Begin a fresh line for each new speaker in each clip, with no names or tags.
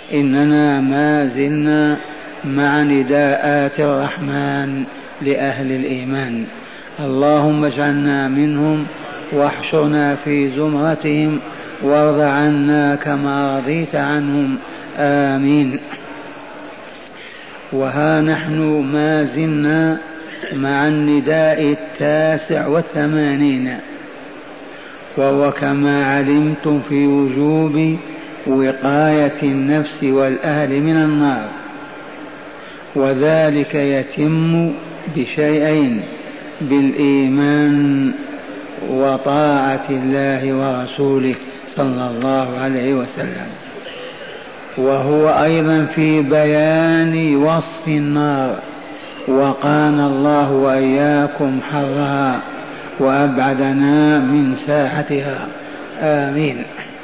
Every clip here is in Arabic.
إننا ما زلنا مع نداءات الرحمن لأهل الإيمان. اللهم اجعلنا منهم واحشرنا في زمرتهم وارض عنا كما رضيت عنهم، آمين. وها نحن ما زلنا مع النداء 89، وهو كما علمتم في وجوب وقاية النفس والأهل من النار، وذلك يتم بشيئين: بالإيمان وطاعة الله ورسوله صلى الله عليه وسلم. وهو أيضا في بيان وصف النار، وقانا الله وإياكم حرها وأبعدنا من ساحتها، آمين.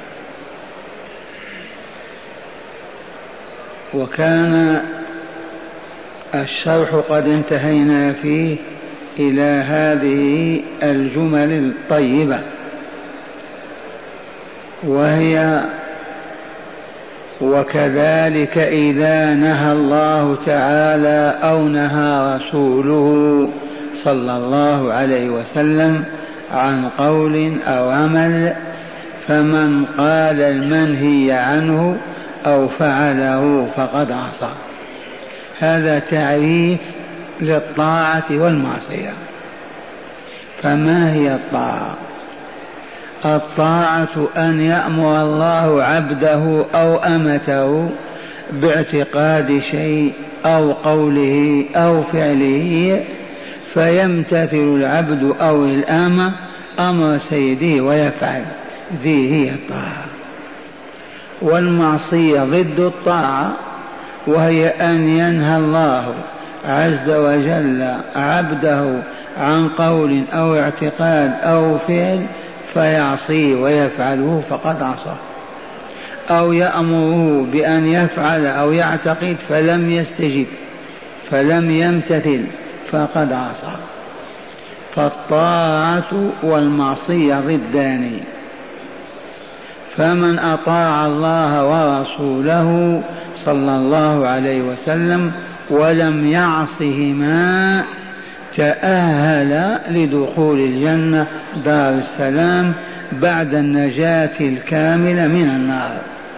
وكان الشرح قد انتهينا فيه إلى هذه الجمل الطيبة، وهي: وكذلك إذا نهى الله تعالى أو نهى رسوله صلى الله عليه وسلم عن قول أو عمل، فمن قال المنهي عنه أو فعله فقد عصى. هذا تعريف للطاعة والمعصية. فما هي الطاعة؟ الطاعة أن يأمر الله عبده أو أمته باعتقاد شيء أو قوله أو فعله، فيمتثل العبد أو الأمة أمر سيده ويفعل، ذي هي الطاعة. والمعصية ضد الطاعة، وهي أن ينهى الله عز وجل عبده عن قول أو اعتقاد أو فعل فيعصيه ويفعله فقد عصى، أو يأمره بأن يفعل أو يعتقد فلم يستجب فلم يمتثل فقد عصى. فالطاعة والمعصية ضدان، فمن أطاع الله ورسوله صلى الله عليه وسلم ولم يعصهما تأهل لدخول الجنة دار السلام بعد النجاة الكاملة من النار.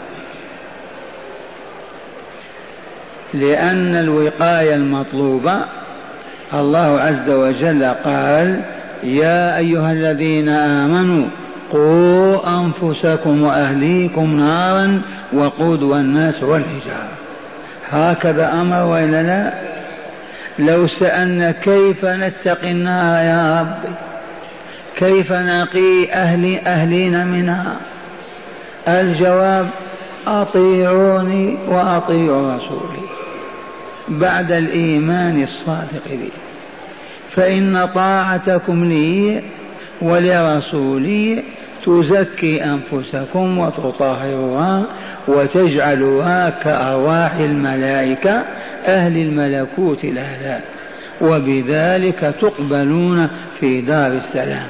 لأن الوقاية المطلوبة الله عز وجل قال: يا أيها الذين آمنوا قوا أنفسكم وأهليكم نارا وقودها الناس والحجارة. هكذا أمر وإلا لا؟ لو سألنا كيف نتقي النار يا رب، كيف نقي أهلنا منها، الجواب: أطيعوني وأطيعوا رسولي بعد الإيمان الصادق بي، فإن طاعتكم لي ولرسولي تزكي أنفسكم وتطهرها وتجعلها كأرواح الملائكة أهل الملكوت الأعلى، وبذلك تقبلون في دار السلام.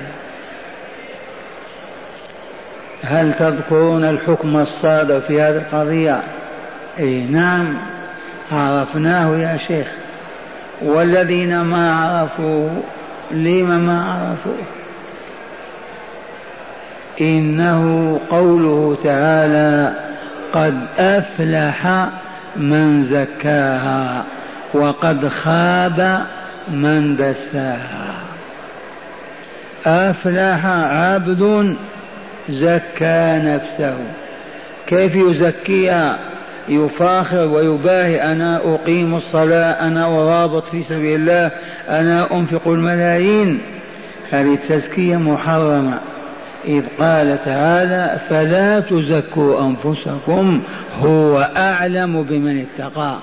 هل تذكرون الحكم الصادر في هذه القضية؟ إيه نعم، عرفناه يا شيخ. والذين ما عرفوه لما ما عرفوه؟ إنه قوله تعالى: قد أفلح من زكاها وقد خاب من دساها. أفلح عبد زكى نفسه. كيف يزكيها؟ يفاخر ويباهي: أنا أقيم الصلاة، أنا أرابط في سبيل الله، أنا أنفق الملايين. هذه التزكية محرمة، إذ قال تعالى: فلا تزكوا أنفسكم هو أعلم بمن اتقى.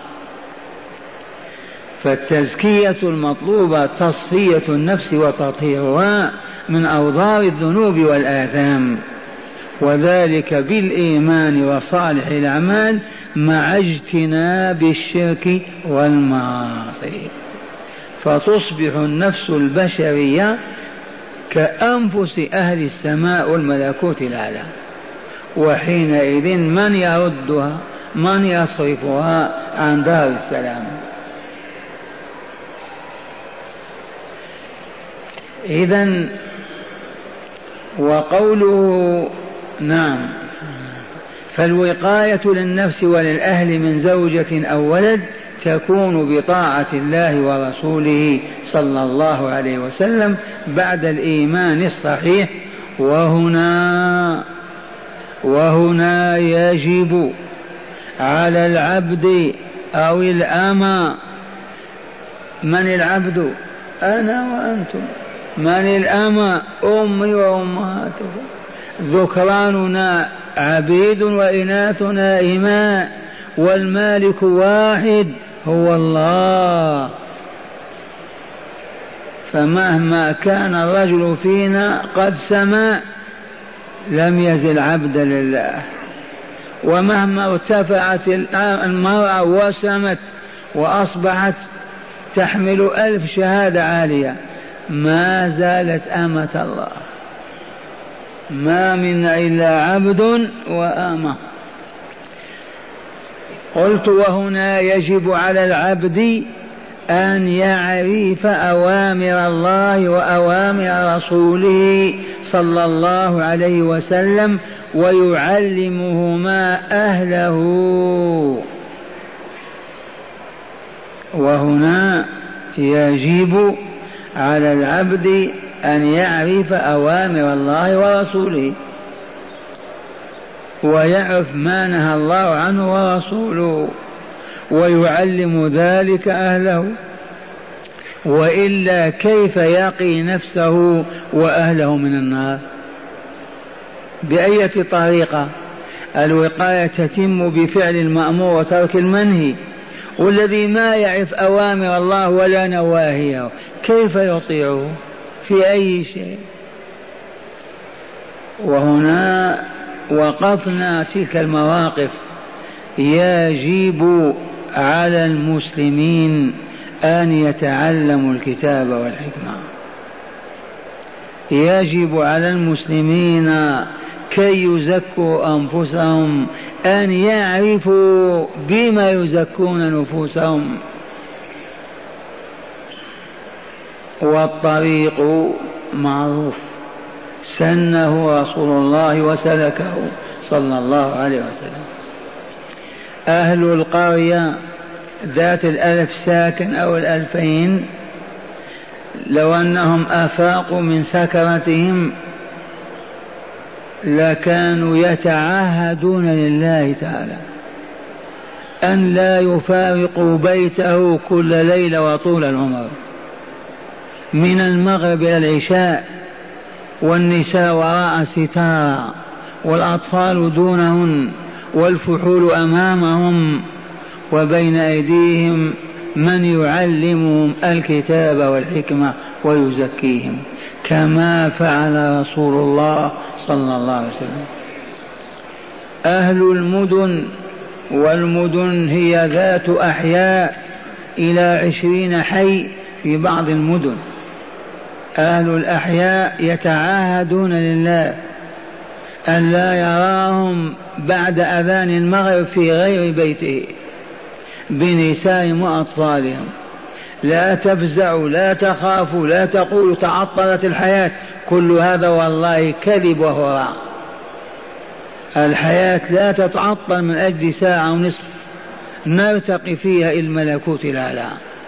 فالتزكية المطلوبة تصفية النفس وتطهيرها من أوضار الذنوب والآثام، وذلك بالإيمان وصالح الأعمال مع اجتناب الشرك والمعاصي، فتصبح النفس البشرية كأنفس أهل السماء والملكوت الأعلى. وحينئذ من يردها من يصرفها عن دار السلام؟ إذن وقوله نعم، فالوقاية للنفس وللأهل من زوجة أو ولد تكون بطاعة الله ورسوله صلى الله عليه وسلم بعد الإيمان الصحيح. وهنا يجب على العبد أو الأمة. من العبد؟ أنا وأنتم. من الأمة؟ أمي وأمهاتكم. ذكراننا عبيد وإناثنا إماء، والمالك واحد هو الله. فمهما كان الرجل فينا قد سما لم يزل عبدا لله، ومهما ارتفعت المرأة وسمت وأصبحت تحمل 1000 شهادة عالية ما زالت أمة الله. ما منا إلا عبد وأمة. قلت وهنا يجب على العبد أن يعرف أوامر الله وأوامر رسوله صلى الله عليه وسلم ويعلمهما أهله. وهنا يجب على العبد أن يعرف أوامر الله ورسوله ويعرف ما نهى الله عنه ورسوله ويعلم ذلك أهله، وإلا كيف يقي نفسه وأهله من النار؟ بأية طريقة؟ الوقاية تتم بفعل المأمور وترك المنهي، والذي ما يعرف أوامر الله ولا نواهيه كيف يطيعه في أي شيء؟ وهنا وقفنا تلك المواقف. يجب على المسلمين أن يتعلموا الكتاب والحكمة. يجب على المسلمين كي يزكوا أنفسهم أن يعرفوا بما يزكون نفوسهم. والطريق معروف سنه رسول الله وسلكه صلى الله عليه وسلم. أهل القرية ذات 1000 ساكن أو 2000 لو أنهم أفاقوا من سكرتهم لكانوا يتعاهدون لله تعالى أن لا يفارقوا بيته كل ليلة وطول العمر من المغرب إلى العشاء، والنساء وراء ستارا والأطفال دونهن والفحول أمامهم، وبين أيديهم من يعلمهم الكتاب والحكمة ويزكيهم كما فعل رسول الله صلى الله عليه وسلم. أهل المدن، والمدن هي ذات أحياء إلى 20 حي في بعض المدن، أهل الأحياء يتعاهدون لله أن لا يراهم بعد أذان المغرب في غير بيته بنسائهم وأطفالهم. لا تفزعوا، لا تخافوا، لا تقولوا تعطلت الحياة، كل هذا والله كذب وهراء. الحياة لا تتعطل من أجل ساعة ونصف نرتقي فيها إلى الملكوت الأعلى.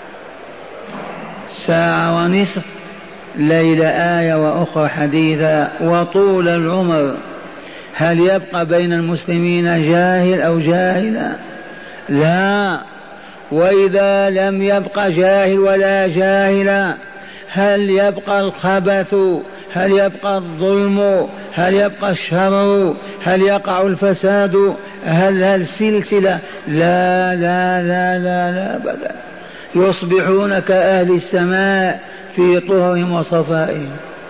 ساعة ونصف، ليلة آية وأخرى حديثة، وطول العمر. هل يبقى بين المسلمين جاهل أو جاهلا؟ لا. وإذا لم يبقى جاهل ولا جاهلا هل يبقى الخبث؟ هل يبقى الظلم؟ هل يبقى الشر؟ هل يقع الفساد؟ هل سلسلة؟ لا لا لا لا لا أبدا. يصبحون كأهل السماء في طهرهم وصفائهم.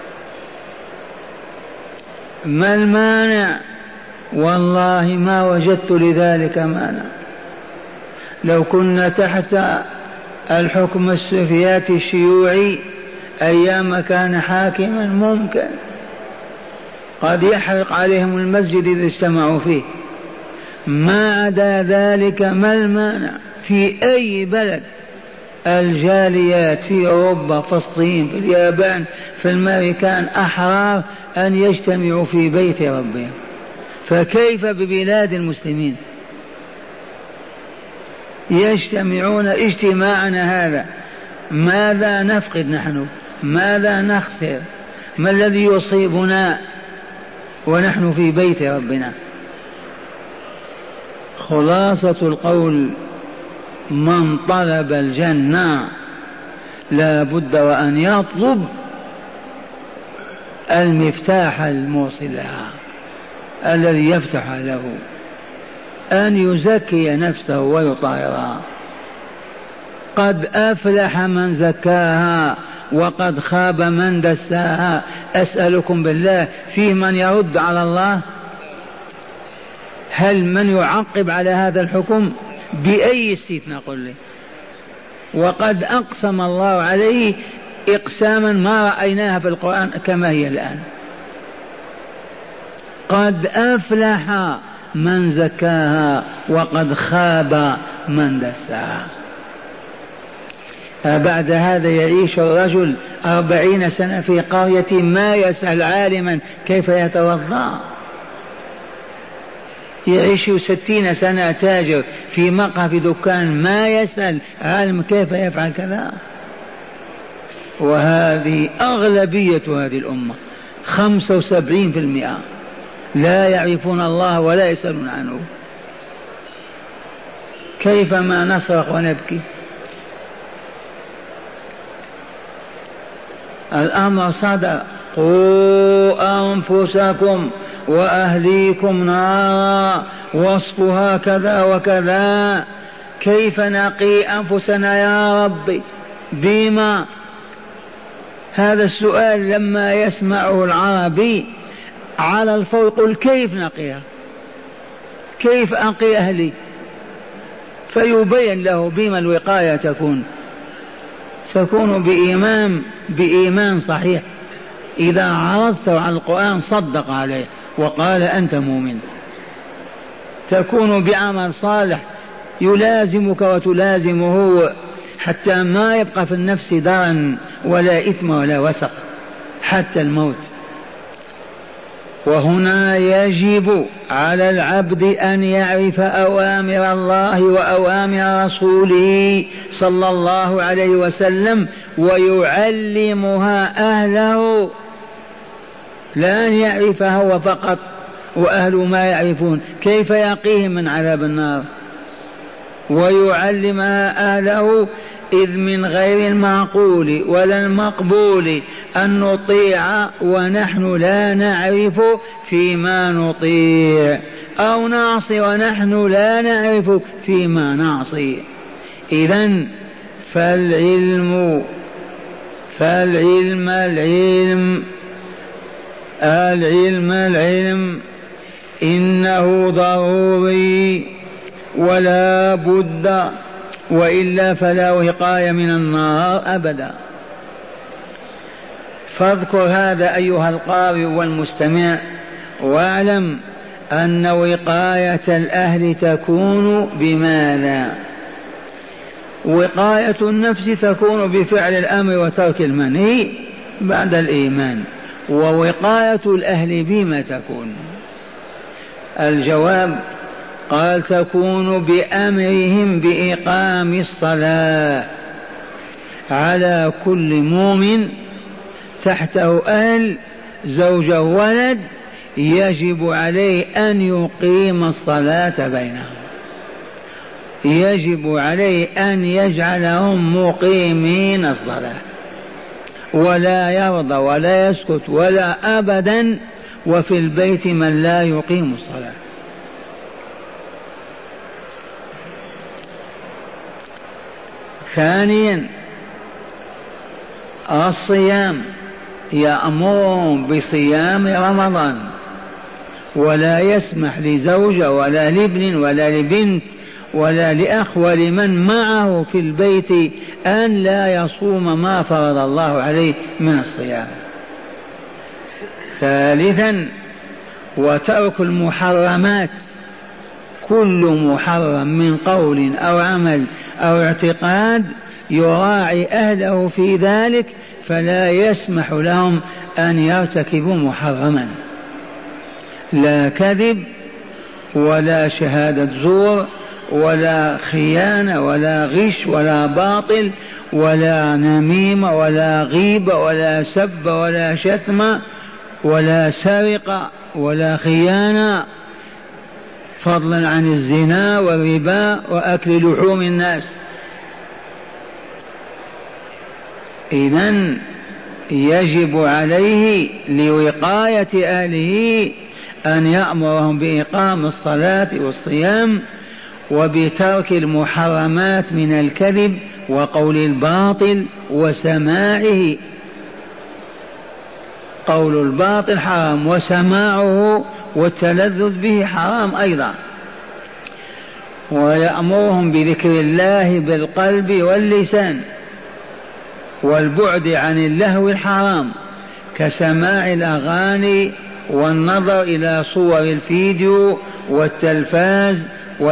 ما المانع؟ والله ما وجدت لذلك مانع. لو كنا تحت الحكم السوفياتي الشيوعي أيام كان حاكما ممكن قد يحرق عليهم المسجد إذا اجتمعوا فيه، ما عدا ذلك ما المانع؟ في أي بلد الجاليات في أوروبا، في الصين، في اليابان، في الأمريكان أحرار أن يجتمعوا في بيت ربهم، فكيف ببلاد المسلمين؟ يجتمعون اجتماعنا هذا، ماذا نفقد نحن؟ ماذا نخسر؟ ما الذي يصيبنا ونحن في بيت ربنا؟ خلاصة القول: من طلب الجنة لا بد وأن يطلب المفتاح الموصل لها الذي يفتح له، أن يزكي نفسه ويطهرها. قد أفلح من زكاها وقد خاب من دساها. أسألكم بالله، فيه من يرد على الله؟ هل من يعقب على هذا الحكم؟ بأي استثناء قل لي؟ وقد أقسم الله عليه إقساما ما رأيناها في القرآن كما هي الآن. قد أفلح من زكاها وقد خاب من دساها. بعد هذا يعيش الرجل 40 سنة في قرية ما يسأل عالما كيف يتوضأ، يعيش 60 سنة تاجر في مقهى في دكان ما يسأل عالم كيف يفعل كذا. وهذه أغلبية هذه الأمة، 75% لا يعرفون الله ولا يسألون عنه. كيف ما نصرخ ونبكي؟ الأمر صدر: قوا أنفسكم وأهليكم نارا وصفها كذا وكذا. كيف نقي أنفسنا يا رب؟ بما؟ هذا السؤال لما يسمعه العربي على الفور يقول: كيف نقيها؟ كيف أنقي أهلي؟ فيبين له بما الوقاية تكون بإيمان صحيح. إذا عرضته على القرآن صدق عليه وقال أنت مؤمن. تكون بعمل صالح يلازمك وتلازمه حتى ما يبقى في النفس درن ولا إثم ولا وسق حتى الموت. وهنا يجب على العبد أن يعرف أوامر الله وأوامر رسوله صلى الله عليه وسلم ويعلمها أهله، لا أن يعرفها هو فقط وأهله ما يعرفون. كيف يقيهم من عذاب النار؟ ويعلمها أهله، إذ من غير المعقول ولا المقبول أن نطيع ونحن لا نعرف فيما نطيع، أو نعصي ونحن لا نعرف فيما نعصي. إذن العلم إنه ضروري ولا بد، وإلا فلا وقاية من النار أبدا. فاذكر هذا أيها القارئ والمستمع، واعلم أن وقاية الأهل تكون بماذا؟ وقاية النفس تكون بفعل الأمر وترك المنهي بعد الإيمان. ووقاية الأهل بما تكون؟ الجواب قال: تكون بأمرهم بإقام الصلاة على كل مؤمن تحته أهل زوجة ولد، يجب عليه أن يقيم الصلاة بينهم، يجب عليه أن يجعلهم مقيمين الصلاة، ولا يرضى ولا يسكت ولا أبدا وفي البيت من لا يقيم الصلاة. ثانيا الصيام، يأمرهم بصيام رمضان، ولا يسمح لزوجة ولا لابن ولا لبنت ولا لأخ ولمن معه في البيت أن لا يصوم ما فرض الله عليه من الصيام. ثالثا وترك المحرمات كل محرم من قول أو عمل أو اعتقاد يراعي أهله في ذلك، فلا يسمح لهم أن يرتكبوا محرما، لا كذب ولا شهادة زور ولا خيانة ولا غش ولا باطل ولا نميمة ولا غيبة ولا سب ولا شتم ولا سرقة ولا خيانة، فضلا عن الزنا والربا وأكل لحوم الناس. إذن يجب عليه لوقاية أهله أن يأمرهم بإقام الصلاة والصيام وبترك المحرمات من الكذب وقول الباطل وسماعه. قول الباطل حرام وسماعه والتلذذ به حرام أيضا. ويأمرهم بذكر الله بالقلب واللسان والبعد عن اللهو الحرام كسماع الأغاني والنظر إلى صور الفيديو والتلفاز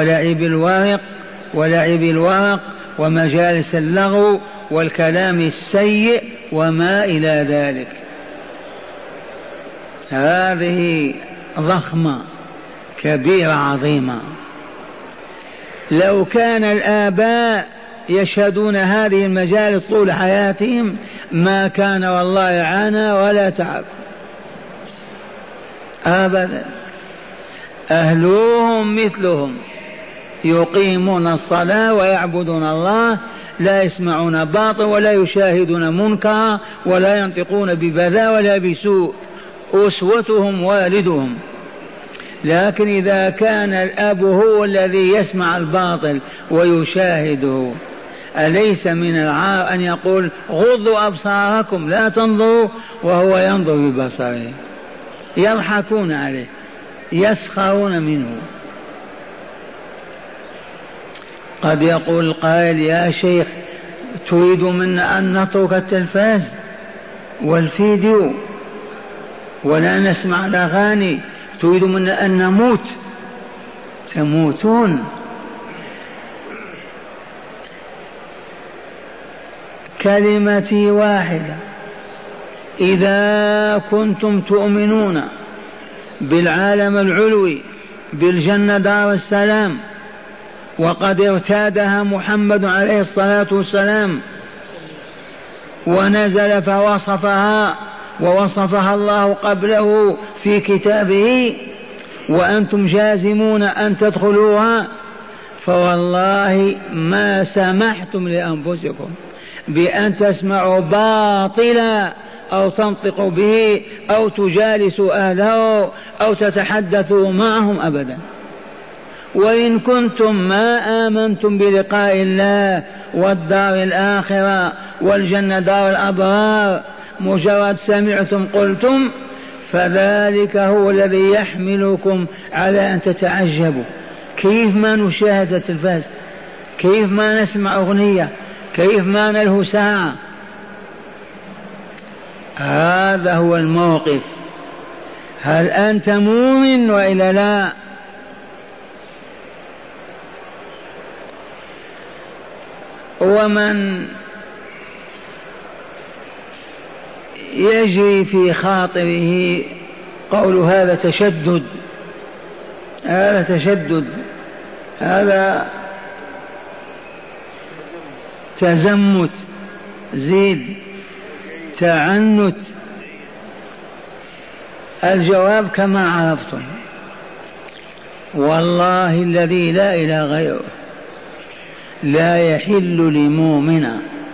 ولعب الورق ومجالس اللغو والكلام السيء وما إلى ذلك. هذه ضخمة كبيرة عظيمة. لو كان الآباء يشهدون هذه المجالس طول حياتهم ما كان والله عانى ولا تعب أبدا. أهلهم مثلهم يقيمون الصلاة ويعبدون الله، لا يسمعون باطل ولا يشاهدون منكرا ولا ينطقون ببذاء ولا بسوء، أسوتهم والدهم. لكن إذا كان الأب هو الذي يسمع الباطل ويشاهده، أليس من العار أن يقول غضوا أبصاركم لا تنظروا وهو ينظر ببصره؟ يضحكون عليه يسخرون منه. قد يقول القائل يا شيخ تريد منا أن نترك التلفاز والفيديو ولا نسمع الأغاني، تريد منا أن نموت؟ تموتون. كلمتي واحدة، إذا كنتم تؤمنون بالعالم العلوي بالجنة دار السلام وقد ارتادها محمد عليه الصلاة والسلام ونزل فوصفها ووصفها الله قبله في كتابه وأنتم جازمون أن تدخلوها، فوالله ما سمحتم لأنفسكم بأن تسمعوا باطلا أو تنطقوا به أو تجالسوا أهله أو تتحدثوا معهم أبدا. وإن كنتم ما آمنتم بلقاء الله والدار الآخرة والجنة دار الأبرار، مجرد سمعتم قلتم، فذلك هو الذي يحملكم على أن تتعجبوا كيف ما نشاهد التلفاز، كيف ما نسمع أغنية، كيف ما نلهو ساعة. هذا هو الموقف. هل أنت مؤمن وإلا لا؟ ومن يجري في خاطره قول هذا تشدد، هذا تشدد، هذا تزمت، زيد، تعنت، الجواب كما عرفتم. والله الذي لا إله غيره لا يحل لمؤمن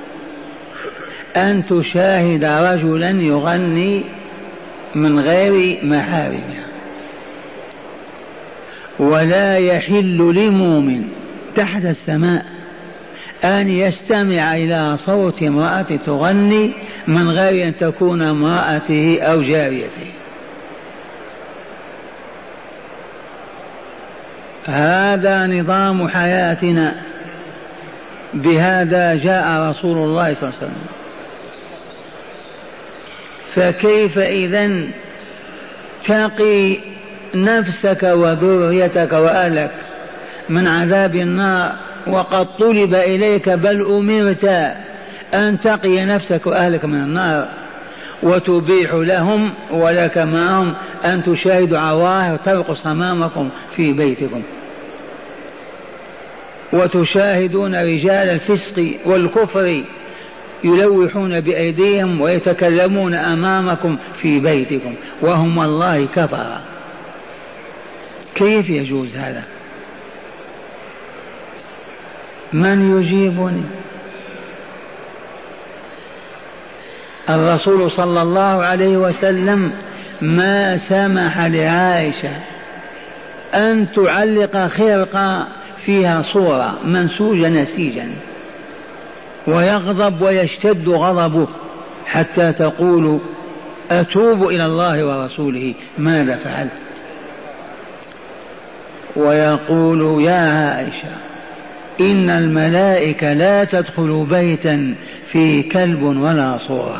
أن تشاهد رجلا يغني من غير محارمه، ولا يحل لمؤمن تحت السماء أن يستمع إلى صوت امرأة تغني من غير أن تكون امرأته أو جاريته. هذا نظام حياتنا، بهذا جاء رسول الله صلى الله عليه وسلم. فكيف إذن تقي نفسك وذريتك وأهلك من عذاب النار، وقد طلب إليك بل أمرت أن تقي نفسك وأهلك من النار، وتبيح لهم ولك معهم أن تشاهدوا عواهر ترقص أمامكم في بيتكم، وتشاهدون رجال الفسق والكفر يلوحون بأيديهم ويتكلمون أمامكم في بيتكم وهم الله كفر. كيف يجوز هذا؟ من يجيبني؟ الرسول صلى الله عليه وسلم ما سمح لعائشة أن تعلق خرقة فيها صورة منسوجة نسيجا، ويغضب ويشتد غضبه حتى تقول أتوب إلى الله ورسوله ماذا فعلت؟ ويقول يا عائشة إن الملائكة لا تدخل بيتا فيه كلب ولا صورة.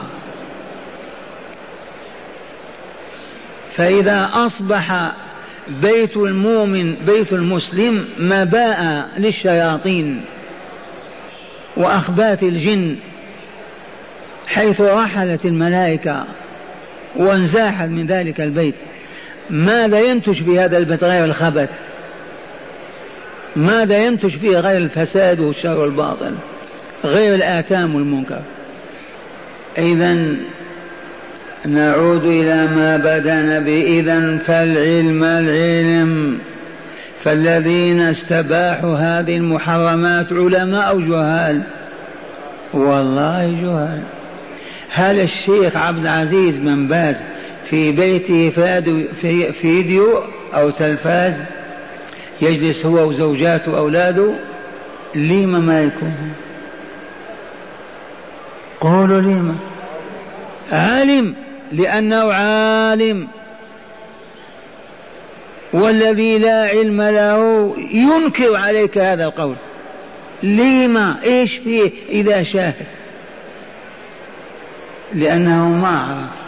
فإذا أصبح بيت المؤمن بيت المسلم مباء للشياطين وأخبات الجن، حيث رحلت الملائكة وانزاحت من ذلك البيت، ماذا ينتج في هذا البيت غير الخبث؟ ماذا ينتج فيه غير الفساد والشر والباطل، غير الآثام والمنكر؟ إذن نعود إلى ما بدأنا به. إذن فالعلم العلم، فالذين استباحوا هذه المحرمات علماء أو جهال؟ والله جهال. هل الشيخ عبد العزيز بن باز في بيته في فيديو أو تلفاز يجلس هو وزوجاته وأولاده؟ لما ما يكون؟ قولوا لما؟ عالم، لأنه عالم، والذي لا علم له ينكر عليك هذا القول. لما؟ إيش فيه إذا شاهد؟ لأنه ما عرف.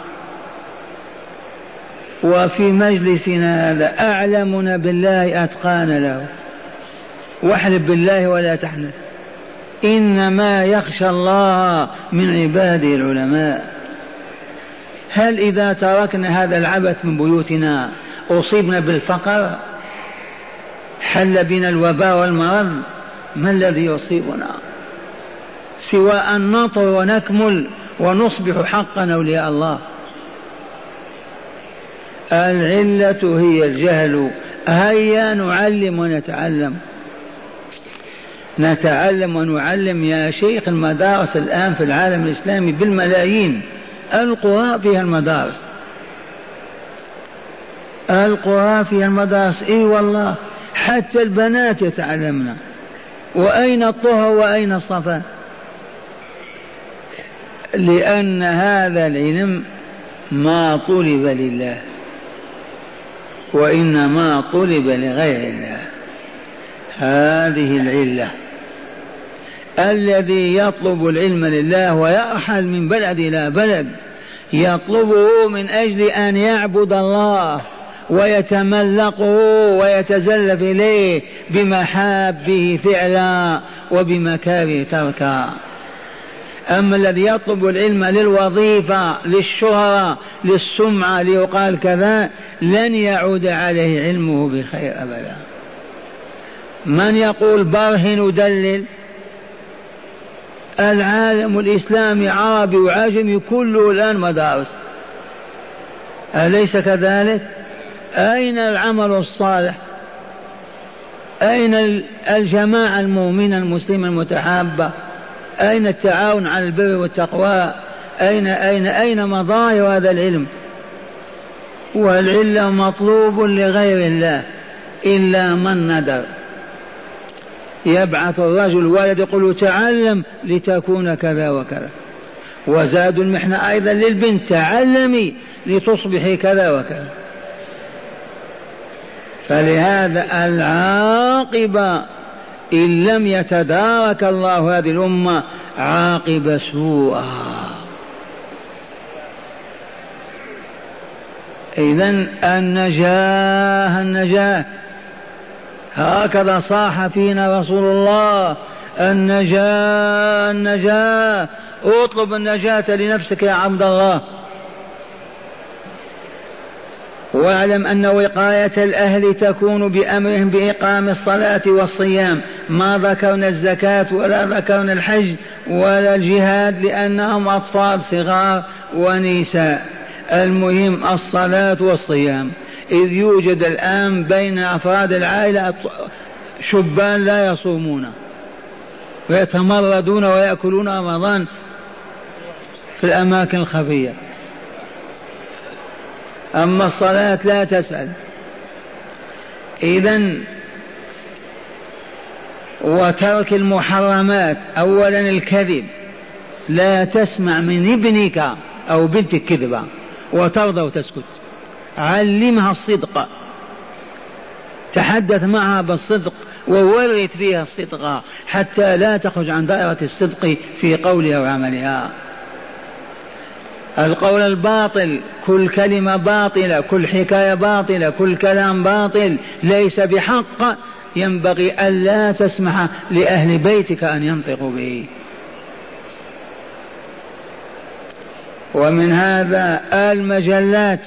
وفي مجلسنا هذا أعلمنا بالله أتقانا له، واحلف بالله ولا تحنث، إنما يخشى الله من عباده العلماء. هل إذا تركنا هذا العبث من بيوتنا أصيبنا بالفقر؟ حل بنا الوباء والمرض؟ ما الذي يصيبنا سوى أن نطر ونكمل ونصبح حقا أولياء الله؟ العلة هي الجهل. هيا نعلم ونتعلم، نتعلم ونعلم يا شيخ. المدارس الآن في العالم الإسلامي بالملايين، القرى فيها المدارس، القرى فيها المدارس، اي والله، حتى البنات يتعلمن. وأين الطهر وأين الصفاء؟ لأن هذا العلم ما طلب لله، وإنما طلب لغير الله. هذه العلة. الذي يطلب العلم لله ويرحل من بلد إلى بلد يطلبه من أجل أن يعبد الله ويتملقه ويتزلف إليه بمحابه فعلا وبمكاره تركا. أما الذي يطلب العلم للوظيفة، للشهرة، للسمعة، ليقال كذا، لن يعود عليه علمه بخير أبدا. من يقول برهن دلل؟ العالم الإسلامي عربي وعجمي كله الآن مدارس، أليس كذلك؟ أين العمل الصالح؟ أين الجماعة المؤمنة المسلمة المتحابة؟ أين التعاون على البر والتقوى؟ أين مظاهر هذا العلم؟ والعلم مطلوب لغير الله إلا من ندر. يبعث الرجل ولد يقول تعلم لتكون كذا وكذا، وزاد المحنة أيضا للبنت تعلمي لتصبحي كذا وكذا. فلهذا العاقبة إن لم يتدارك الله هذه الأمة عاقبة سوء. إذن النجاة هكذا صاح فينا رسول الله: النجاة النجاة، اطلب النجاة لنفسك يا عبد الله. واعلم أن وقاية الأهل تكون بأمرهم بإقام الصلاة والصيام، ما ذكرنا الزكاة ولا ذكرنا الحج ولا الجهاد لأنهم أطفال صغار ونساء. المهم الصلاة والصيام، إذ يوجد الآن بين أفراد العائلة شبان لا يصومون ويتمردون ويأكلون رمضان في الأماكن الخفية، أما الصلاة لا تسأل. إذن وترك المحرمات، أولا الكذب، لا تسمع من ابنك أو بنتك كذبة وترضى وتسكت، علمها الصدق، تحدث معها بالصدق وورث فيها الصدق حتى لا تخرج عن دائرة الصدق في قولها وعملها. القول الباطل، كل كلمة باطلة، كل حكاية باطلة، كل كلام باطل ليس بحق، ينبغي ألا تسمح لأهل بيتك أن ينطقوا به. ومن هذا المجلات،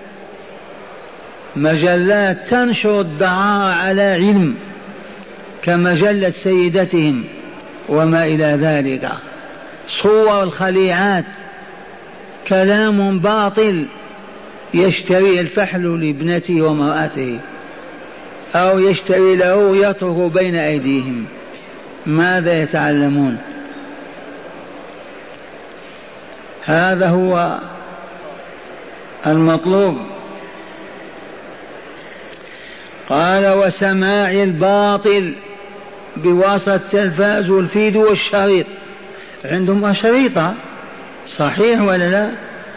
مجلات تنشر الدعارة على علم كمجلة سيدتهم وما إلى ذلك، صور الخليعات، كلام باطل يشتري الفحل لابنته ومرأته أو يشتري له يترك بين أيديهم. ماذا يتعلمون؟ هذا هو المطلوب. قال: وسماع الباطل بواسطة التلفاز والفيد والشريط. عندهم أشريطة، صحيح ولا لا؟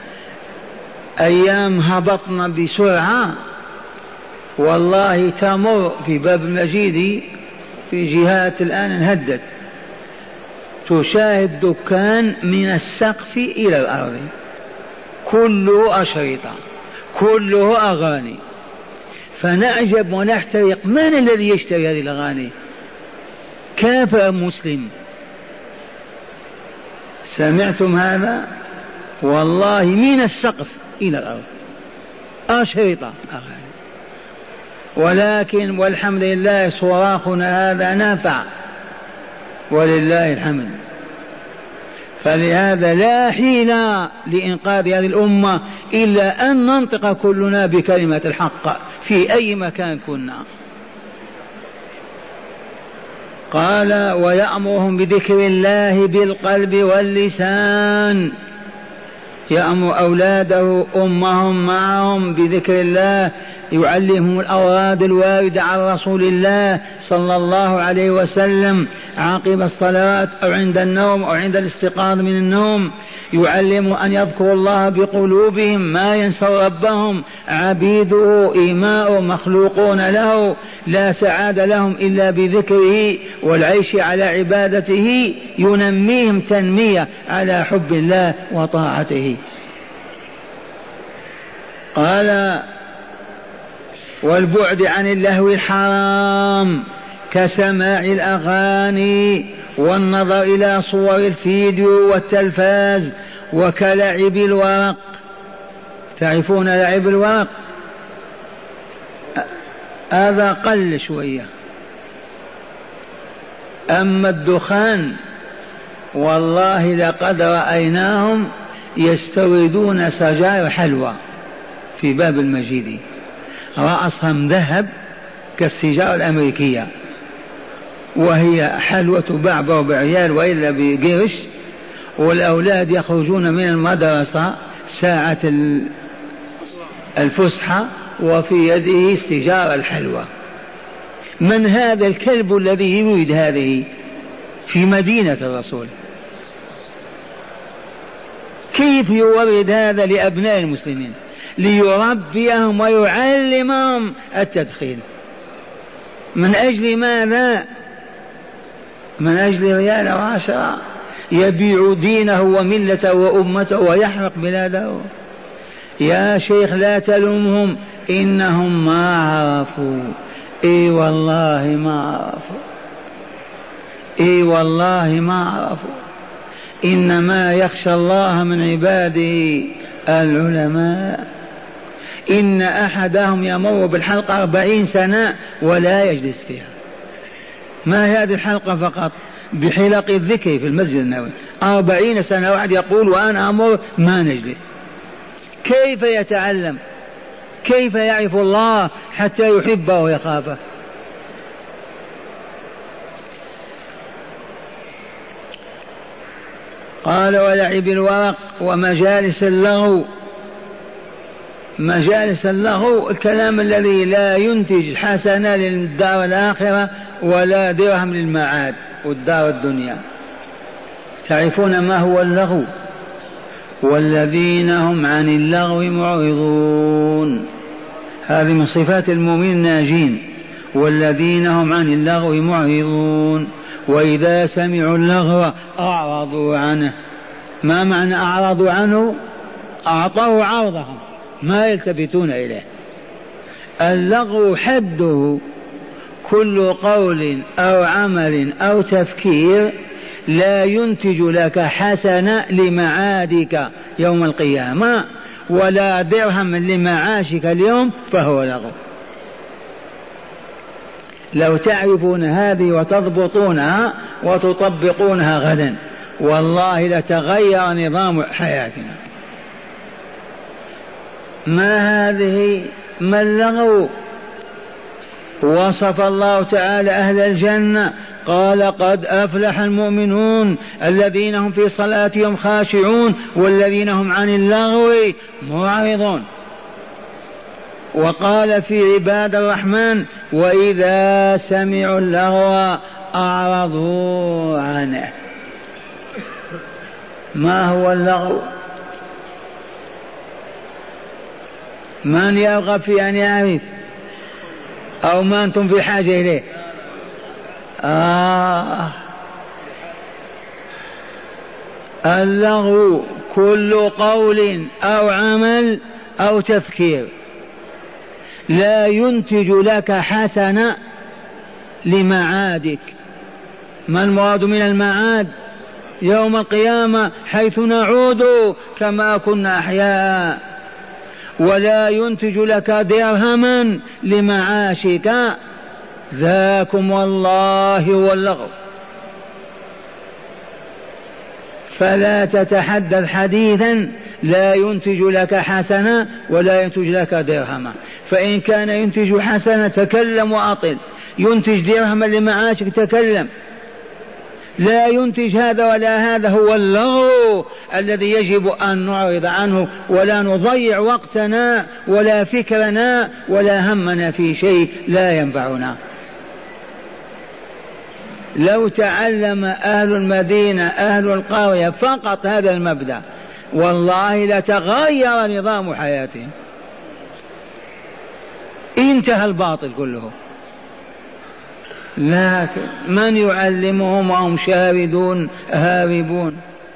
أيام هبطنا بسرعة والله تمر في باب المجيد في جهات الآن انهدت، تشاهد دكان من السقف إلى الأرض كله أشريطة كله أغاني، فنعجب ونحترق: من الذي يشتري هذه الأغاني؟ كافر مسلم. سمعتم هذا؟ والله من السقف إلى الأرض أشرطة أغاني. ولكن والحمد لله صراخنا هذا نافع ولله الحمد. فلهذا لا حيلة لإنقاذ هذه الأمة إلا أن ننطق كلنا بكلمة الحق في أي مكان كنا. قال: ويأمرهم بذكر الله بالقلب واللسان، يأمر أولاده أمهم معهم بذكر الله، يعلمهم الأوراد الواردة عن رسول الله صلى الله عليه وسلم عقب الصلاة أو عند النوم أو عند الاستيقاظ من النوم، يعلمهم أن يذكروا الله بقلوبهم، ما ينسوا ربهم، عبيده إيماء مخلوقون له، لا سعادة لهم إلا بذكره والعيش على عبادته، ينميهم تنمية على حب الله وطاعته. قال: والبعد عن اللهو الحرام كسماع الأغاني والنظر إلى صور الفيديو والتلفاز وكلعب الورق. تعرفون لعب الورق؟ هذا قل شوية. أما الدخان والله لقد رأيناهم يستوردون سجائر حلوى في باب المجيد، رأسهم ذهب كالسجارة الأمريكية، وهي حلوة تباع بربع وإلا بقرش، والأولاد يخرجون من المدرسة ساعة الفسحة وفي يده السجارة الحلوة. من هذا الكلب الذي يريد هذه في مدينة الرسول؟ كيف يورد هذا لأبناء المسلمين؟ ليربيهم ويعلمهم التدخين. من أجل ماذا؟ من أجل ريال وعشرة، يبيع دينه وملته وأمته ويحرق بلاده. يا شيخ لا تلومهم، إنهم ما عرفوا اي والله ما عرفوا، اي والله ما عرفوا. إنما يخشى الله من عباده العلماء. إن أحدهم يمر بالحلقة 40 سنة ولا يجلس فيها. ما هذه الحلقة فقط، بحلق الذكر في المسجد النبوي 40 سنة واحد يقول وأنا أمر ما نجلس. كيف يتعلم؟ كيف يعرف الله حتى يحبه ويخافه؟ قال ولعب الورق ومجالس اللغو. مجالس اللغو الكلام الذي لا ينتج حسنة للدار الآخرة ولا درهم للمعاد والدار الدنيا. تعرفون ما هو اللغو؟ والذين هم عن اللغو معرضون، هذه من صفات المؤمنين الناجين. والذين هم عن اللغو معرضون وإذا سمعوا اللغو أعرضوا عنه. ما معنى أعرضوا عنه؟ أعطوا عرضهم، ما يلتفتون إليه. اللغو حده كل قول أو عمل أو تفكير لا ينتج لك حسنة لمعادك يوم القيامة ولا درهم لمعاشك اليوم، فهو لغو. لو تعرفون هذه وتضبطونها وتطبقونها غدا والله لتغير نظام حياتنا. ما هذه؟ ما اللغو؟ وصف الله تعالى أهل الجنة قال قد أفلح المؤمنون الذين هم في صلاتهم خاشعون والذين هم عن اللغو معرضون. وقال في عباد الرحمن وإذا سمعوا اللغو أعرضوا عنه. ما هو اللغو؟ من يرغب في أن يعرف أو ما أنتم في حاجة إليه؟ اللغو كل قول أو عمل أو تفكير لا ينتج لك حسنة لمعادك. ما المراد من المعاد؟ يوم القيامة حيث نعود كما كنا أحياء. ولا ينتج لك درهما لمعاشك. ذاكم والله واللغو. فلا تتحدث حديثا لا ينتج لك حسنة ولا ينتج لك درهما. فإن كان ينتج حسنة تكلم وأطل، ينتج درهما لمعاشك تكلم. لا ينتج هذا ولا هذا، هو اللغو الذي يجب أن نعرض عنه ولا نضيع وقتنا ولا فكرنا ولا همنا في شيء لا ينفعنا. لو تعلم أهل المدينة أهل القرية فقط هذا المبدأ والله لتغير نظام حياتهم. انتهى الباطل كله. لكن من يعلمهم وهم شاردون هاربون؟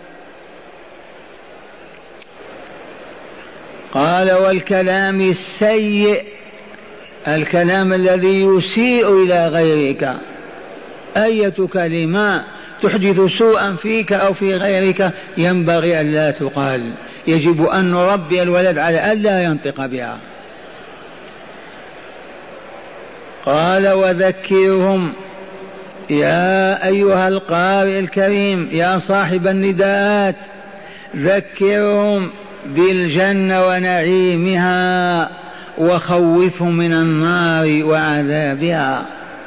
قال والكلام السيء، الكلام الذي يسيء إلى غيرك. أية كلمة تحدث سوءا فيك أو في غيرك ينبغي أن لا تقال. يجب أن نربي الولد على أن لا ينطق بها. قال وذكرهم يا أيها القارئ الكريم يا صاحب النداءات، ذكرهم بالجنة ونعيمها وخوفهم من النار وعذابها.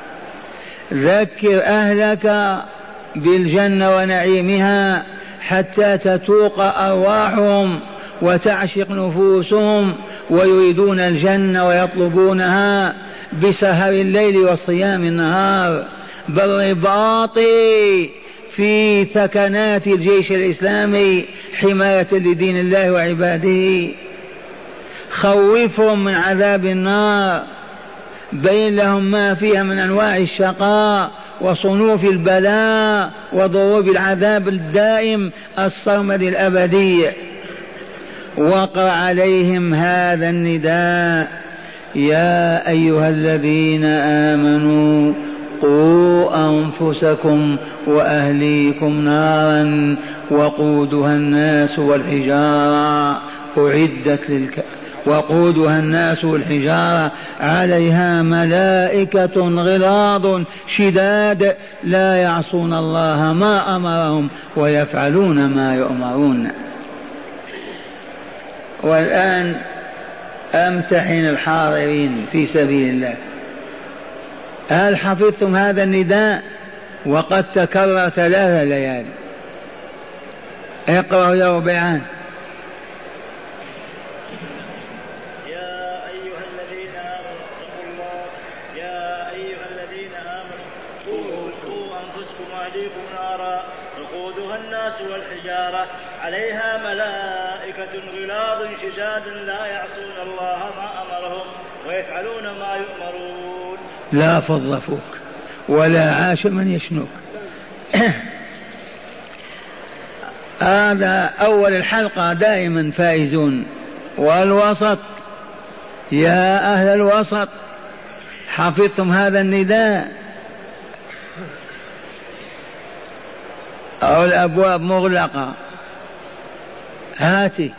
ذكر أهلك بالجنة ونعيمها حتى تتوق أرواحهم وتعشق نفوسهم ويريدون الجنة ويطلبونها بسهر الليل وصيام النهار، بالرباط في ثكنات الجيش الإسلامي حماية لدين الله وعباده. خوفهم من عذاب النار، بين لهم ما فيها من أنواع الشقاء وصنوف البلاء وضروب العذاب الدائم الصرمد الأبدي. وقع عليهم هذا النداء يا أيها الذين آمنوا قوا أنفسكم وأهليكم نارا وقودها الناس والحجارة وقودها الناس والحجارة عليها ملائكة غلاظ شداد لا يعصون الله ما أمرهم ويفعلون ما يؤمرون. والآن أمتحن الحاضرين في سبيل الله، هل حفظتم هذا النداء؟ وقد تكرر 3 ليالي. اقرأوا يا ربيعان.
يا أيها الذين آمنوا اتقوا الله، يا أيها الذين آمنوا قوا أنفسكم وأهليكم نارا وقودها الناس والحجارة عليها ملائكة غلاظ شداد لا يعصون الله ما أمرهم ويفعلون ما يؤمرون.
لا فض فوك ولا عاش من يشنوك. هذا أول الحلقة دائما فائزون. والوسط، يا أهل الوسط حفظتم هذا النداء أو الأبواب مغلقة؟ هاتي.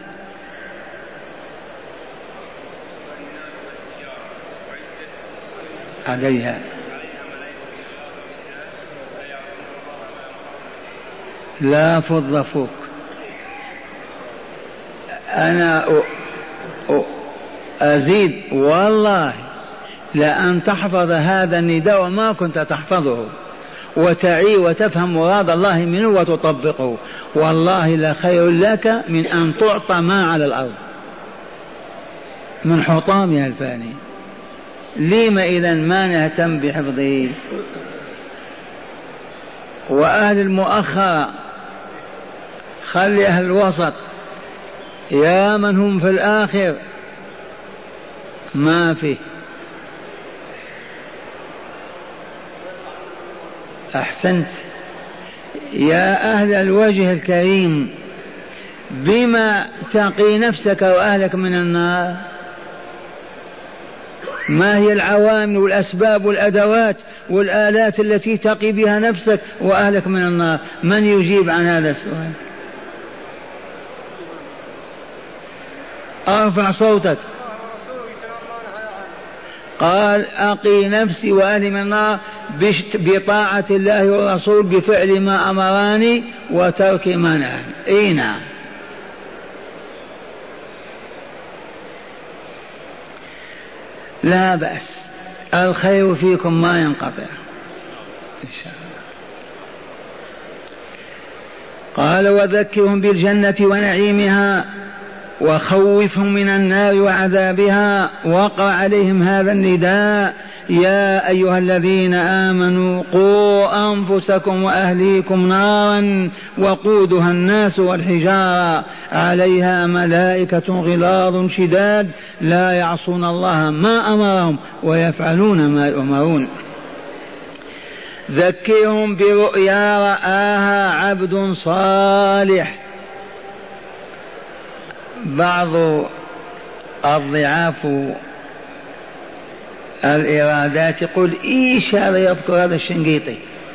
عليها لا فض فوك. أنا أزيد والله لأن تحفظ هذا النداء وما كنت تحفظه وتعي وتفهم مراد الله منه وتطبقه، والله لخير لك من أن تعطى ما على الأرض من حطامها الفاني. لما إذن ما نهتم بحفظه؟ وأهل المؤخرة خلي أهل الوسط، يا من هم في الآخر ما فيه. أحسنت. يا أهل الوجه الكريم بما تقي نفسك وأهلك من النار؟ ما هي العوامل والأسباب والأدوات والآلات التي تقي بها نفسك وأهلك من النار؟ من يجيب عن هذا السؤال؟ ارفع صوتك. قال أقي نفسي وأهلي من النار بطاعة الله والرسول بفعل ما أمراني وترك ما نهاني. اي نعم. لا بأس، الخير فيكم ما ينقطع إن شاء الله. قال وذكرهم بالجنة ونعيمها وخوفهم من النار وعذابها. وقع عليهم هذا النداء: يا أيها الذين آمنوا قوا أنفسكم وأهليكم نارا وقودها الناس والحجارة عليها ملائكة غلاظ شداد لا يعصون الله ما أمرهم ويفعلون ما يؤمرون. ذكرهم برؤيا رآها عبد صالح. بعض الضعاف الإرادات يقول إيش هذا يذكر هذا الشنقيطي؟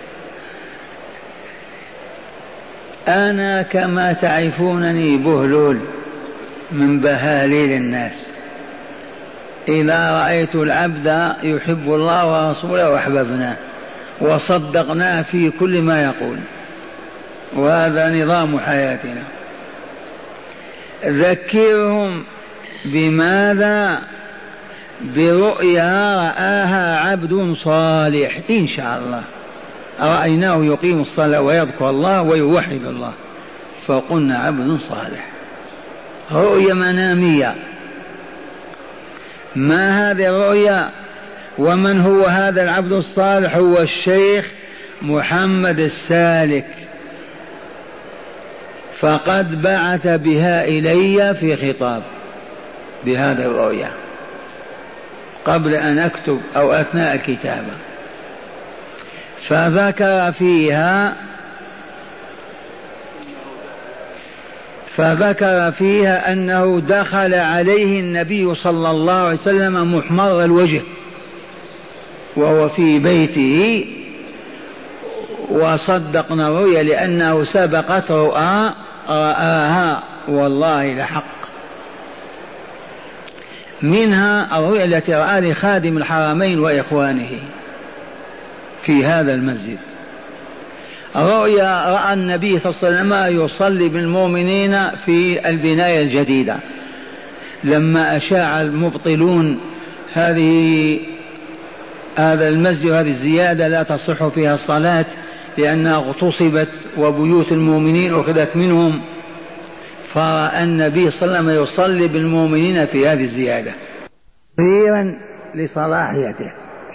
أنا كما تعرفونني بهلول من بهاليل الناس، إذا رأيت العبد يحب الله ورسوله وأحببناه وصدقناه في كل ما يقول، وهذا نظام حياتنا. ذكرهم بماذا؟ برؤيا رآها عبد صالح إن شاء الله، رأيناه يقيم الصلاة ويذكر الله ويوحد الله فقلنا عبد صالح. رؤيا منامية. ما هذه الرؤيا؟ ومن هو هذا العبد الصالح؟ هو الشيخ محمد السالك، فقد بعث بها إلي في خطاب بهذا الرؤيا قبل أن أكتب أو أثناء الكتابة، فذكر فيها أنه دخل عليه النبي صلى الله عليه وسلم محمر الوجه وهو في بيته، وصدقنا الرؤيا لأنه سبقت رآها والله لحق. منها الرؤيا التي رأى لخادم الحرمين وإخوانه في هذا المسجد. رؤيا رأى النبي صلى الله عليه وسلم يصلي بالمؤمنين في البناية الجديدة لما أشاع المبطلون هذا المسجد وهذه الزيادة لا تصح فيها الصلاة لأنها اغتصبت وبيوت المؤمنين أخذت منهم، فرأى النبي صلى الله عليه وسلم يصلي بالمؤمنين في هذه الزيادة تقريرا لصلاحيته.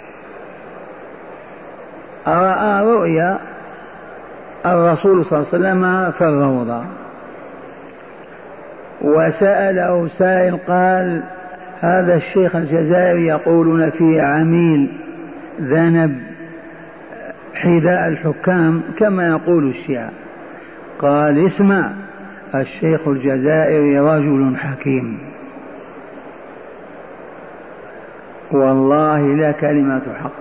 رأى رؤيا الرسول صلى الله عليه وسلم في الروضة، وسأله سائل قال: هذا الشيخ الجزائري يقولون فيه عميل ذنب حذاء الحكام كما يقول الشيعة. قال: اسمع، الشيخ الجزائري رجل حكيم والله لا كلمة حق.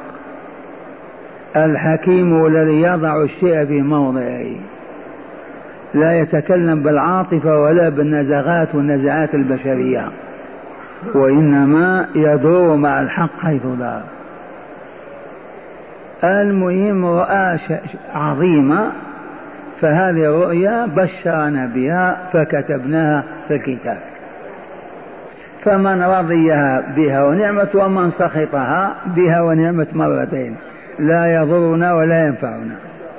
الحكيم الذي يضع الشيء في موضعه، لا يتكلم بالعاطفة ولا بالنزغات والنزعات البشرية، وإنما يدور مع الحق حيث دار. المهم رؤى عظيمة، فهذه الرؤيا بشرنا بها فكتبناها في الكتاب، فمن رضيها بها ونعمت، ومن سخطها بها ونعمت مرتين، لا يضرنا ولا ينفعنا.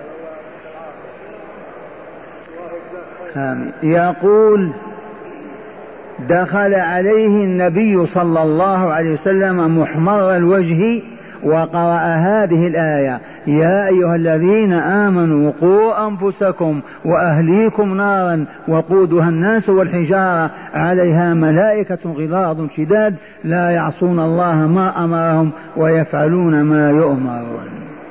آمين. يقول: دخل عليه النبي صلى الله عليه وسلم محمر الوجه وقرأ هذه الآية: يا أيها الذين آمنوا قوا أنفسكم وأهليكم نارا وقودها الناس والحجارة عليها ملائكة غلاظ شداد لا يعصون الله ما أمرهم ويفعلون ما يؤمرون.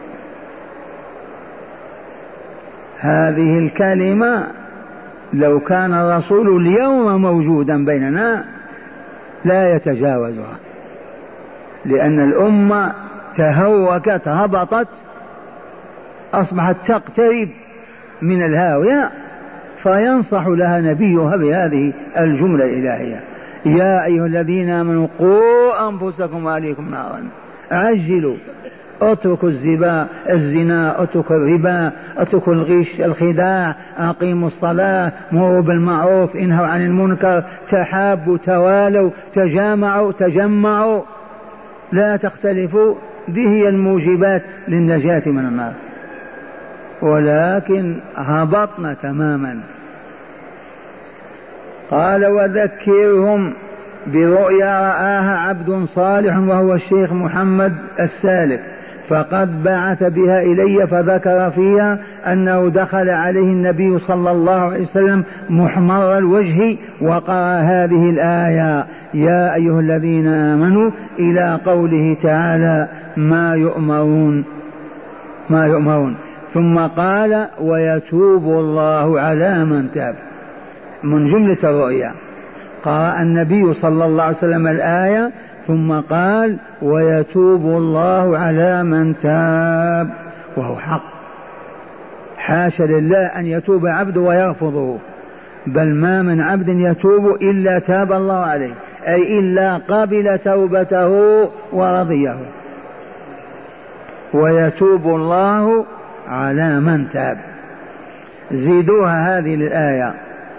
هذه الكلمة لو كان الرسول اليوم موجودا بيننا لا يتجاوزها، لأن الأمة تهوكت هبطت أصبحت تقترب من الهاوية، فينصح لها نبيها بهذه الجملة الإلهية: يا أيها الذين آمنوا قوا أنفسكم وأهليكم نارا. عجلوا، اتركوا الزنا، اتركوا الربا، اتركوا الغش، الخداع، أقيموا الصلاة، مروا بالمعروف، انهوا عن المنكر، تحابوا، توالوا، تجامعوا، تجمعوا، لا تختلفوا. دي هي الموجبات للنجاة من النار. ولكن هبطنا تماما. قال: وذكرهم برؤيا رآها عبد صالح وهو الشيخ محمد السالك، فقد بعث بها إلي، فذكر فيها أنه دخل عليه النبي صلى الله عليه وسلم محمر الوجه وقرأ هذه الآية: يا أيها الذين آمنوا، إلى قوله تعالى: ما يؤمرون. ثم قال: ويتوب الله على من تاب. من جملة الرؤيا قرأ النبي صلى الله عليه وسلم الآية ثم قال: ويتوب الله على من تاب، وهو حق. حاشا لله أن يتوب عبد ويرفضه، بل ما من عبد يتوب إلا تاب الله عليه، أي إلا قبل توبته ورضيه. ويتوب الله على من تاب. زيدوها هذه الآية.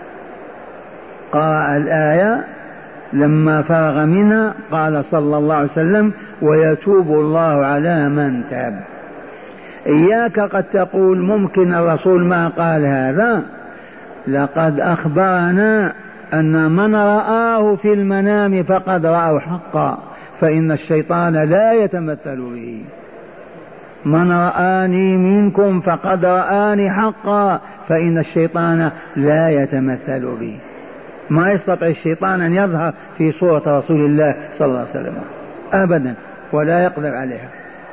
قرأ الآية لما فرغ منها قال صلى الله عليه وسلم: ويتوب الله على من تاب. إياك قد تقول ممكن الرسول ما قال هذا. لقد أخبرنا أن من رآه في المنام فقد رآه حقا، فإن الشيطان لا يتمثل به. من رآني منكم فقد رآني حقا، فإن الشيطان لا يتمثل به. ما يستطيع الشيطان أن يظهر في صورة رسول الله صلى الله عليه وسلم أبدا، ولا يقدر عليها.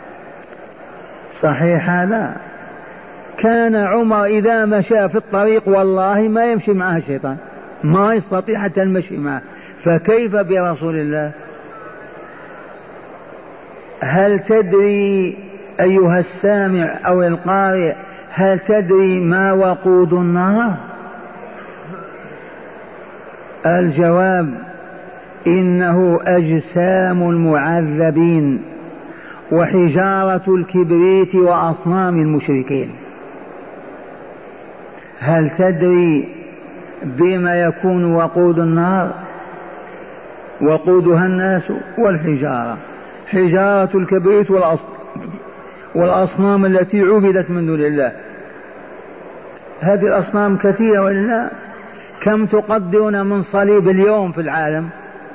صحيح هذا؟ كان عمر إذا مشى في الطريق والله ما يمشي معه الشيطان ما يستطيع حتى المشي معه، فكيف برسول الله؟ هل تدري أيها السامع أو القارئ، هل تدري ما وقود النار؟ الجواب: إنه أجسام المعذبين وحجارة الكبريت وأصنام المشركين. هل تدري بما يكون وقود النار؟ وقودها الناس والحجارة، حجارة الكبريت والأصنام التي عبدت من دون الله. هذه الأصنام كثيرة ولا كم تقدرون من صليب اليوم في العالم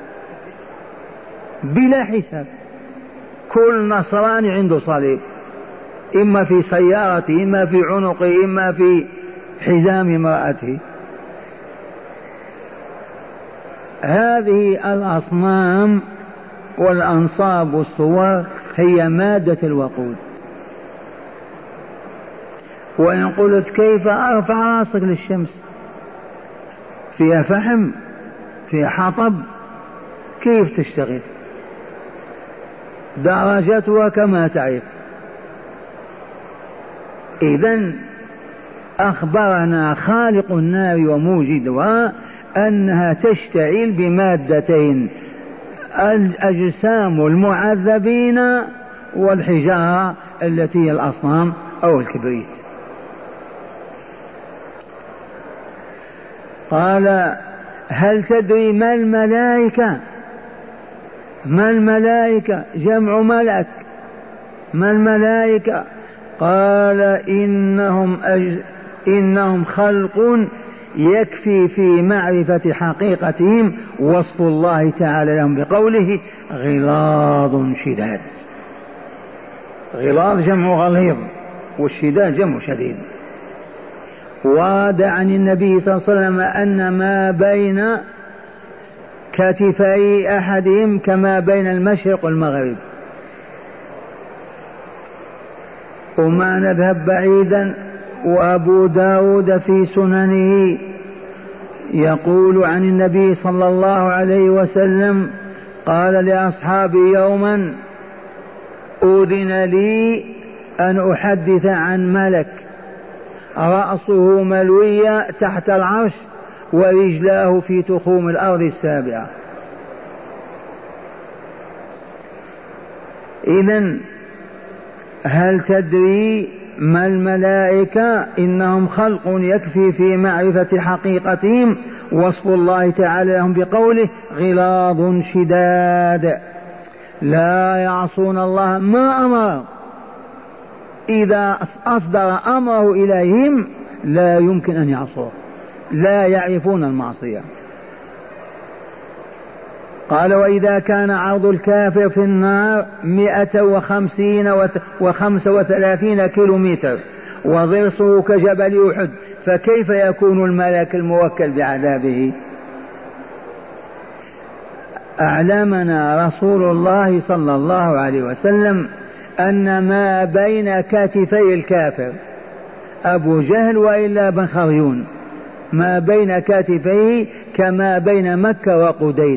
بلا حساب؟ كل نصراني عنده صليب، إما في سيارته، إما في عنقه، إما في حزام امرأته. هذه الأصنام والأنصاب والصور هي مادة الوقود. وإن قلت كيف أرفع راسك للشمس؟ فيها فحم، فيها حطب، كيف تشتغل؟ درجتها كما تعرف. إذن أخبرنا خالق النار وموجدها أنها تشتعل بمادتين: الأجسام المعذبين والحجارة التي هي الأصنام أو الكبريت. قال: هل تدري ما الملائكة؟ ما الملائكة؟ جمع ملك. ما الملائكة؟ قال: إنهم خلق يكفي في معرفة حقيقتهم وصف الله تعالى لهم بقوله: غلاظ شداد. غلاظ جمع غليظ، والشداد جمع شديد. ورد عن النبي صلى الله عليه وسلم أن ما بين كتفي أحدهم كما بين المشرق والمغرب. وما نذهب بعيدا، وأبو داود في سننه يقول عن النبي صلى الله عليه وسلم قال لأصحابه يوما: أذن لي أن أحدث عن ملك رأسه ملوية تحت العرش ورجلاه في تخوم الأرض السابعة. إذن هل تدري ما الملائكة؟ إنهم خلق يكفي في معرفة حقيقتهم وصف الله تعالى لهم بقوله: غلاظ شداد لا يعصون الله ما أمر. إذا أصدر أمره إليهم لا يمكن أن يعصوه، لا يعرفون المعصية. قال: وإذا كان عرض الكافر في النار 135 كيلومتر وضرسه كجبل أحد، فكيف يكون الملك الموكل بعذابه؟ أعلمنا رسول الله صلى الله عليه وسلم أن ما بين كتفي الكافر أبو جهل وإلا بن خريون، ما بين كتفيه كما بين مكة وقديد.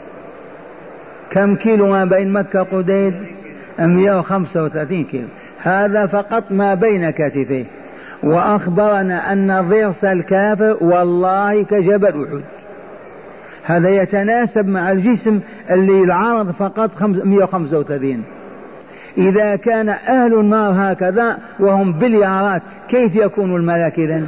كم كيلو ما بين مكة وقديد؟ 135 كيلو. هذا فقط ما بين كتفيه. وأخبرنا أن ضرس الكافر والله كجبل أحد. هذا يتناسب مع الجسم اللي العرض فقط 135. إذا كان أهل النار هكذا وهم بليارات، كيف يكون الملك إذن؟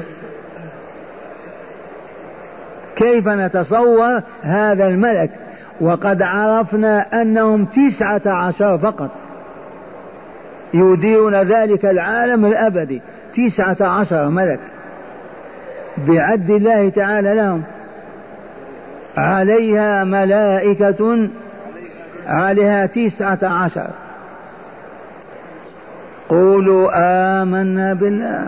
كيف نتصور هذا الملك؟ وقد عرفنا أنهم 19 فقط يديرون ذلك العالم الأبدي. 19 ملك بعد الله تعالى لهم. عليها ملائكة عليها 19. قولوا آمنا بالله.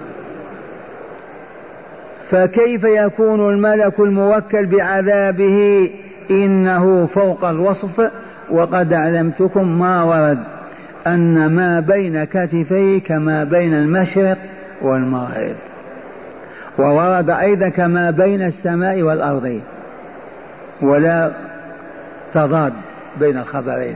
فكيف يكون الملك الموكل بعذابه؟ إنه فوق الوصف. وقد علمتكم ما ورد أن ما بين كتفيه كما بين المشرق والمغرب. وورد أيضا كما بين السماء والأرض، ولا تضاد بين الخبرين.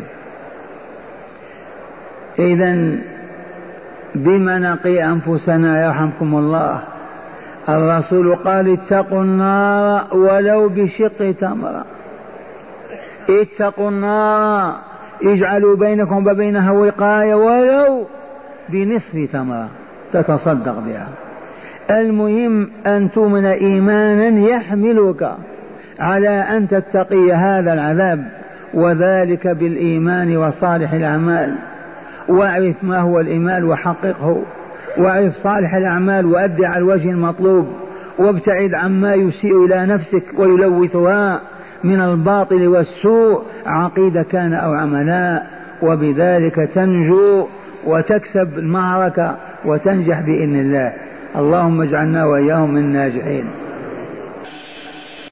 إذن بما نقي أنفسنا يرحمكم الله؟ الرسول قال اتقوا النار ولو بشق تمرة. اتقوا النار، اجعلوا بينكم وبينها وقاية ولو بنصف تمرة تتصدق بها. المهم أن تؤمن إيمانا يحملك على أن تتقي هذا العذاب، وذلك بالإيمان وصالح الأعمال. واعرف ما هو الإيمان وحققه، واعرف صالح الأعمال وأدي على الوجه المطلوب، وابتعد عما يسيء إلى نفسك ويلوثها من الباطل والسوء، عقيدة كان أو عملا، وبذلك تنجو وتكسب المعركة وتنجح بإذن الله. اللهم اجعلنا وإياهم من الناجحين.